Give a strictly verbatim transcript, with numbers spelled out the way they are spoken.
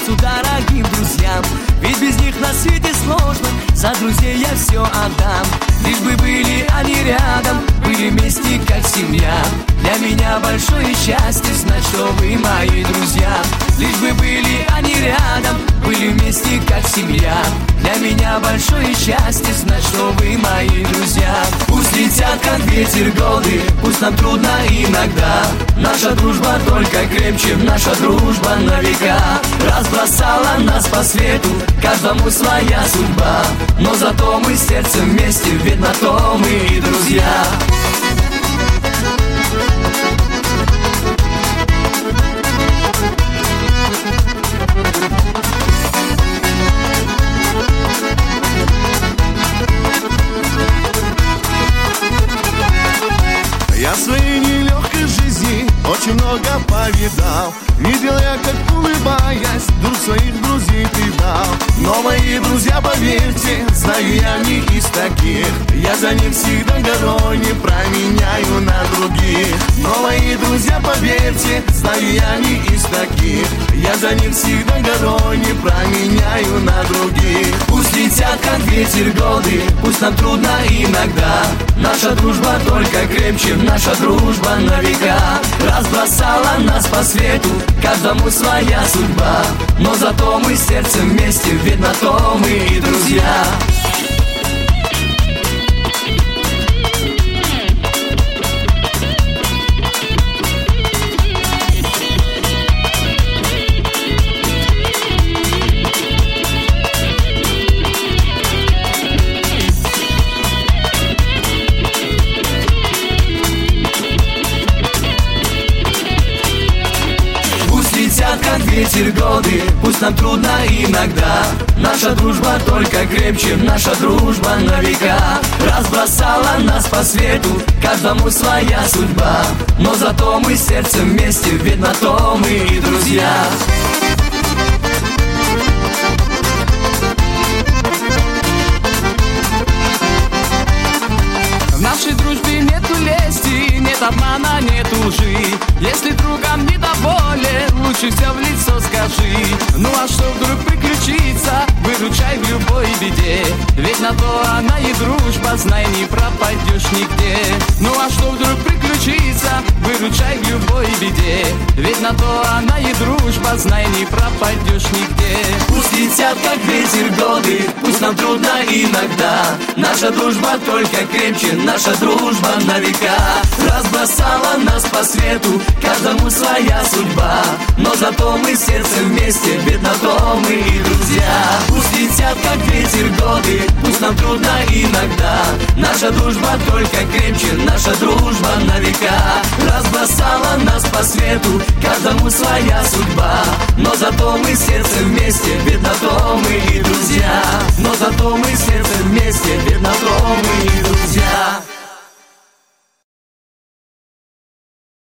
сердцу дорогим друзьям. Ведь без них на свете сложно, за друзей я все отдам. Лишь бы были они рядом, были вместе как семья. Для меня большое счастье знать, что вы мои друзья. Лишь бы были они рядом, были вместе как семья. Для меня большое счастье знать, что вы мои друзья. Пусть летят как ветер годы, пусть нам трудно иногда. Наша дружба только крепче, наша дружба на века. Разбросала нас по свету, каждому своя судьба. Но зато мы сердцем вместе, ведь на то мы и друзья. Я в своей нелегкой жизни очень много повидал. Видел я, как улыбаясь, дух своих друзей предал. Но мои друзья, поверьте, знаю я не из таких. Я за них всегда горой не променяю на других. Но мои друзья, поверьте, знаю я не из таких. Я за них всегда горой не променяю на других. Пусть летят как ветер годы, пусть нам трудно иногда. Наша дружба только крепче, наша дружба на века. Разбросала нас по свету, каждому своя судьба. Но зато мы сердцем вместе, ведь на то мы и друзья. Как ветер годы, пусть нам трудно иногда. Наша дружба только крепче, наша дружба на века. Разбросала нас по свету, каждому своя судьба. Но зато мы сердцем вместе, ведь на то мы и друзья. В нашей дружбе нету лести, нет обмана, нет лжи. Если другом недоволен, лучше все в лицо скажи. Ну а что вдруг приключится, выручай в любой беде. Ведь на то она и дружба, знай, не пропадешь нигде. Ну а что вдруг приключится, выручай в любой беде. Ведь на то она и дружба, знай, не пропадешь нигде. Пусть летят как ветер годы, пусть нам трудно иногда. Наша дружба только крепче, наша дружба на века. Разбросала нас по свету, каждому своя судьба. Но зато мы сердцем вместе, ведь на то мы и друзья. Пусть летят как ветер годы, пусть нам трудно иногда. Наша дружба только крепче, наша дружба на века. Разбросала нас по свету, каждому своя судьба. Но зато мы сердцем вместе, ведь на то мы и друзья. Но зато мы сердцем вместе, ведь на то мы и друзья.